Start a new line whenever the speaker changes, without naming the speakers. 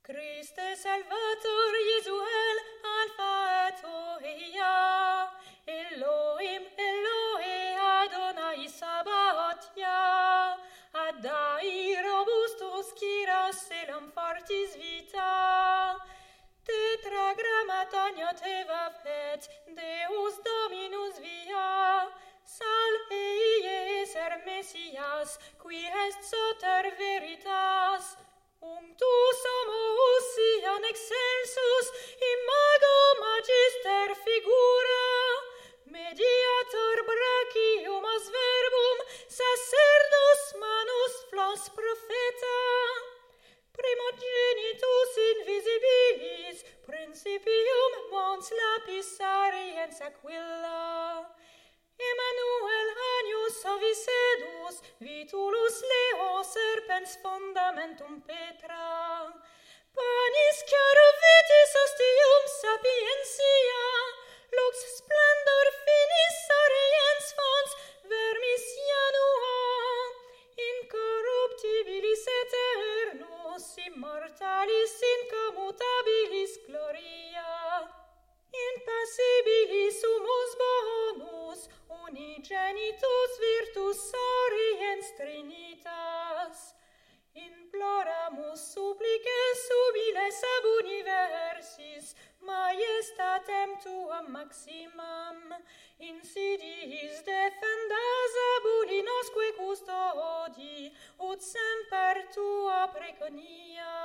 Christe Salvator Iesuel Alpha et Omega Elohim Elohe Adonai Sabaoth Yah Adai robustus Kyrios Elam fortis vita Tetragrammaton Iotevaphet Deus Dominus via Sal ei eser Messias qui est soter veritas Unctus homus iam excelsus imago magister figura mediator brachiumus verbum sacerdus manus flos propheta primogenitus invisibilis principium mons lapis ariens aquila Emmanuel agnus ovisedus vitulus leo serpens fundamentum petra panis chiaro vitis ostium sapientia lux splendor finis oriens fons vermis janua incorruptibilis eternus immortalis incommutabilis gloria impassibilis humus bonus unigenitus virtus oriens trinitas imploramus supplices subiles ab universis majestatem tuam maximam insidiis defendas ab ulinosque custodi ut semper tua preconia